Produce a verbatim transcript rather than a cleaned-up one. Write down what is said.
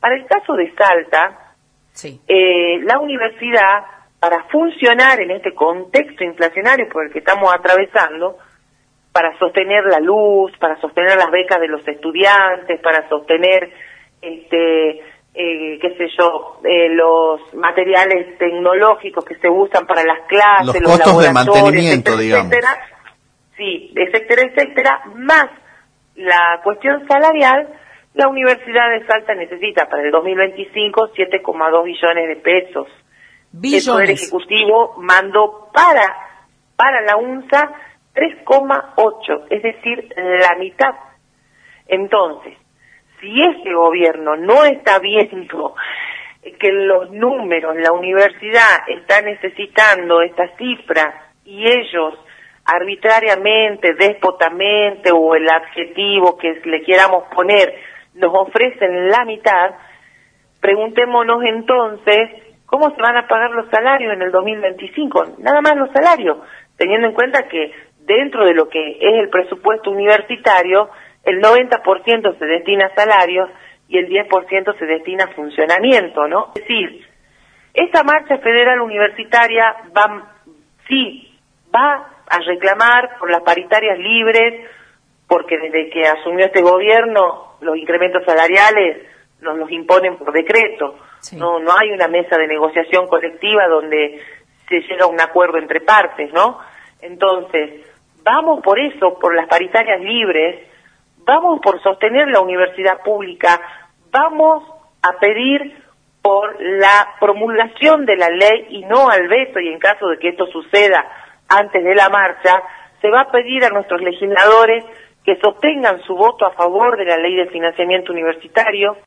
Para el caso de Salta, sí. eh, la universidad, para funcionar en este contexto inflacionario por el que estamos atravesando, para sostener la luz, para sostener las becas de los estudiantes, para sostener, este, eh, qué sé yo, eh, los materiales tecnológicos que se usan para las clases, los, los costos de laboratorios, mantenimiento, etcétera, digamos. etcétera, sí, etcétera, etcétera, más la cuestión salarial. La Universidad de Salta necesita para el dos mil veinticinco siete coma dos billones de pesos. Billones. El Poder Ejecutivo mandó para, para la UNSA tres coma ocho, es decir, la mitad. Entonces, si este gobierno no está viendo que los números, la universidad está necesitando esta cifra y ellos arbitrariamente, déspotamente o el adjetivo que le queramos poner, nos ofrecen la mitad, preguntémonos entonces cómo se van a pagar los salarios en el dos mil veinticinco, nada más los salarios, teniendo en cuenta que dentro de lo que es el presupuesto universitario, el noventa por ciento se destina a salarios y el diez por ciento se destina a funcionamiento, ¿no? Es decir, esta marcha federal universitaria va, sí, va a reclamar por las paritarias libres, porque desde que asumió este gobierno los incrementos salariales nos los imponen por decreto. Sí. No, no hay una mesa de negociación colectiva donde se llega a un acuerdo entre partes, ¿no? Entonces, vamos por eso, por las paritarias libres, vamos por sostener la universidad pública, vamos a pedir por la promulgación de la ley y no al veto, y en caso de que esto suceda antes de la marcha, se va a pedir a nuestros legisladores que sostengan su voto a favor de la ley de financiamiento universitario.